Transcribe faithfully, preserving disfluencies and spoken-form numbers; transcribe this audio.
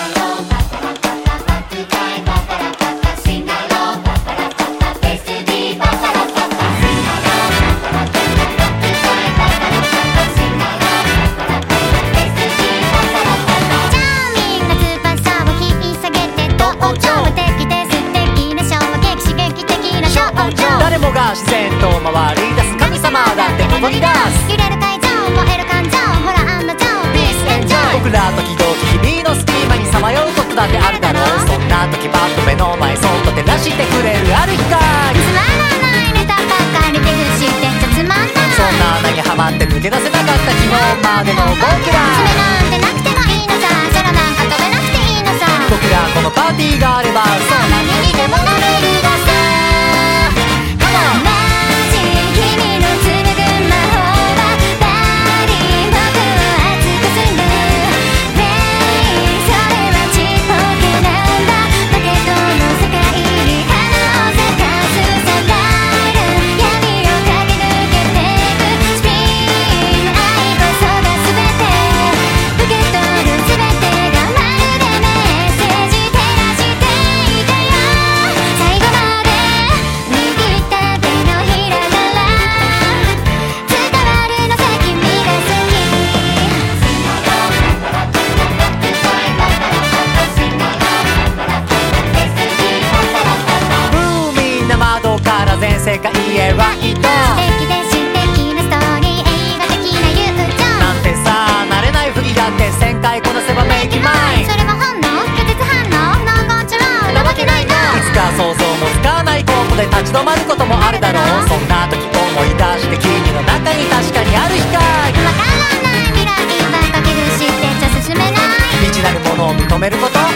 誰もが自然と回り出す神様だってここに出す。 揺れる会場燃える感情ほら案の定ピースエンジョイ。 僕ら時々日々の隙間にさまようことだってあるだろう。そんな時パッと目の前そっと照らしてくれるある光。 つまらないネタばっかり手ぐしてちゃつまんない。 そんな穴にはまって抜け出せなかった昨日までの僕ら。 爪なんてなくてもいいのさ。空なんか飛べなくていいのさ。 僕らこのパーティーがあればそう何にでもなれるがさ。 全世界へライト。 素敵で詩的なストーリー映画的な友情なんてさ慣れないふりだってせんかいこなせばメイキマイン。 それは本能拒絶反応ノーコントロールなわけないの。 いつか想像もつかないコントで立ち止まることもあるだろう。そんな時思い出して君の中に確かにある光。 わからない未来ばかけぐしてちゃ進めない。 未知なるものを認めること